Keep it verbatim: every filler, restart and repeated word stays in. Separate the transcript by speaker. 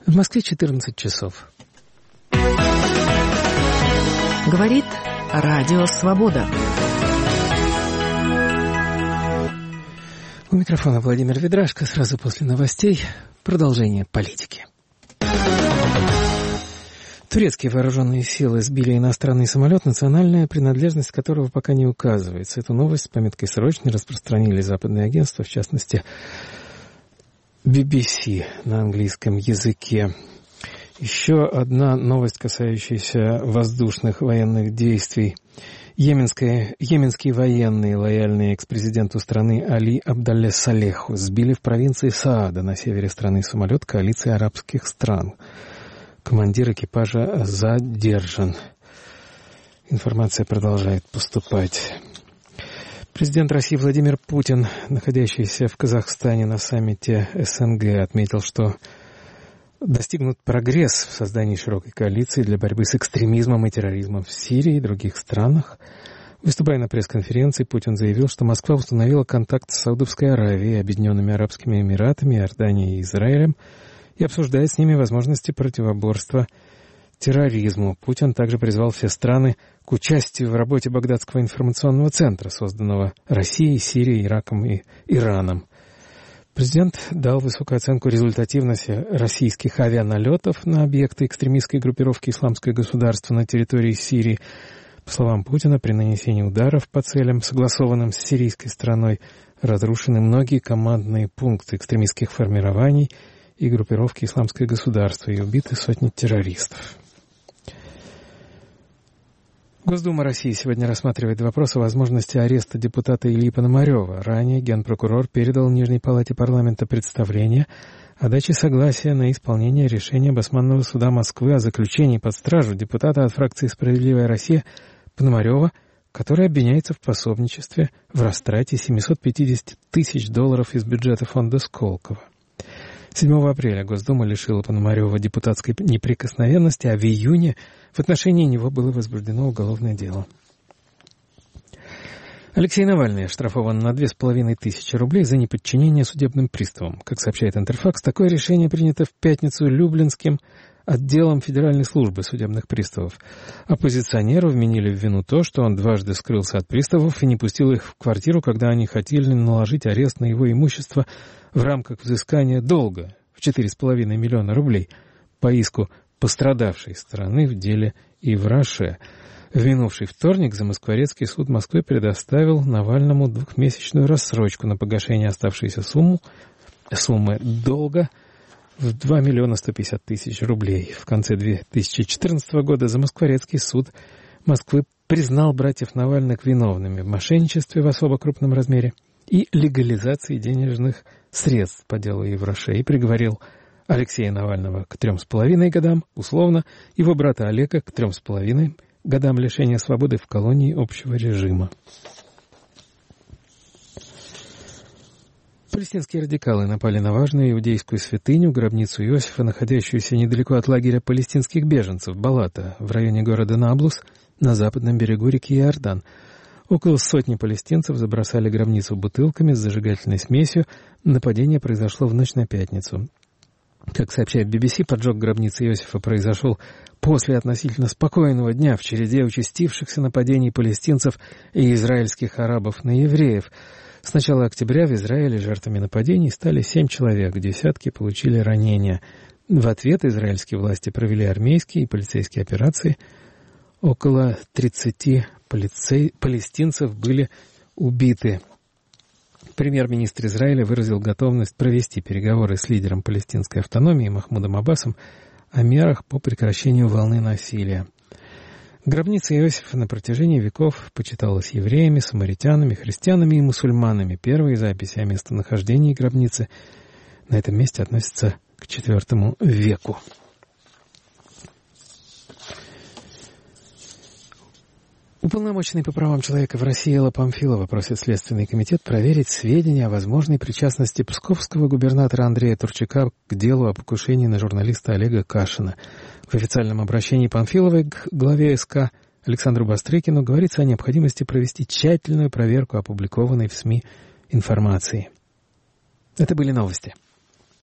Speaker 1: В Москве четырнадцать часов.
Speaker 2: Говорит Радио Свобода.
Speaker 1: У микрофона Владимир Ведрашко. Сразу после новостей продолжение политики. Турецкие вооруженные силы сбили иностранный самолет, национальная принадлежность которого пока не указывается. Эту новость с пометкой «срочно» распространили западные агентства, в частности, би би си на английском языке. Еще одна новость, касающаяся воздушных военных действий. Йеменские, йеменские военные, лояльные экс-президенту страны Али Абдалле Салеху, сбили в провинции Саада на севере страны самолет коалиции арабских стран. Командир экипажа задержан. Информация продолжает поступать. Президент России Владимир Путин, находящийся в Казахстане на саммите эс эн гэ, отметил, что достигнут прогресс в создании широкой коалиции для борьбы с экстремизмом и терроризмом в Сирии и других странах. Выступая на пресс-конференции, Путин заявил, что Москва установила контакт с Саудовской Аравией, Объединенными Арабскими Эмиратами, Иорданией и Израилем и обсуждает с ними возможности противоборства терроризму. Путин также призвал все страны к участию в работе Багдадского информационного центра, созданного Россией, Сирией, Ираком и Ираном. Президент дал высокую оценку результативности российских авианалетов на объекты экстремистской группировки «Исламское государство» на территории Сирии. По словам Путина, при нанесении ударов по целям, согласованным с сирийской стороной, разрушены многие командные пункты экстремистских формирований и группировки «Исламское государство» и убиты сотни террористов. Госдума России сегодня рассматривает вопрос о возможности ареста депутата Ильи Пономарева. Ранее Генпрокурор передал Нижней палате парламента представление о даче согласия на исполнение решения Басманного суда Москвы о заключении под стражу депутата от фракции «Справедливая Россия» Пономарева, который обвиняется в пособничестве в растрате семьсот пятьдесят тысяч долларов из бюджета фонда Сколково. седьмого апреля Госдума лишила Пономарева депутатской неприкосновенности, а в июне в отношении него было возбуждено уголовное дело. Алексей Навальный оштрафован на две с половиной тысячи рублей за неподчинение судебным приставам. Как сообщает Интерфакс, такое решение принято в пятницу Люблинским отделом Федеральной службы судебных приставов. Оппозиционеру вменили в вину то, что он дважды скрылся от приставов и не пустил их в квартиру, когда они хотели наложить арест на его имущество в рамках взыскания долга в четыре с половиной миллиона рублей по иску пострадавшей стороны в деле Ивраше. В минувший вторник Замоскворецкий суд Москвы предоставил Навальному двухмесячную рассрочку на погашение оставшейся суммы, суммы долга в два миллиона сто пятьдесят тысяч рублей. В конце две тысячи четырнадцатого года Замоскворецкий суд Москвы признал братьев Навальных виновными в мошенничестве в особо крупном размере и легализации денежных средств по делу Ивраше и приговорил Алексея Навального к трем с половиной годам, условно, его брата Олега к трем с половиной годам лишения свободы в колонии общего режима. Палестинские радикалы напали на важную иудейскую святыню, гробницу Иосифа, находящуюся недалеко от лагеря палестинских беженцев Балата, в районе города Наблус, на западном берегу реки Иордан. Около сотни палестинцев забросали гробницу бутылками с зажигательной смесью. Нападение произошло в ночь на пятницу. Как сообщает би би си, поджог гробницы Иосифа произошел после относительно спокойного дня в череде участившихся нападений палестинцев и израильских арабов на евреев. С начала октября в Израиле жертвами нападений стали семь человек, десятки получили ранения. В ответ израильские власти провели армейские и полицейские операции. Около тридцати полицей... палестинцев были убиты. Премьер-министр Израиля выразил готовность провести переговоры с лидером палестинской автономии Махмудом Аббасом о мерах по прекращению волны насилия. Гробница Иосифа на протяжении веков почиталась евреями, самаритянами, христианами и мусульманами. Первые записи о местонахождении гробницы на этом месте относятся к четвёртому веку. Уполномоченный по правам человека в России Элла Памфилова просит Следственный комитет проверить сведения о возможной причастности псковского губернатора Андрея Турчака к делу о покушении на журналиста Олега Кашина. В официальном обращении Памфиловой к главе эс ка Александру Бастрыкину говорится о необходимости провести тщательную проверку опубликованной в СМИ информации. Это были новости.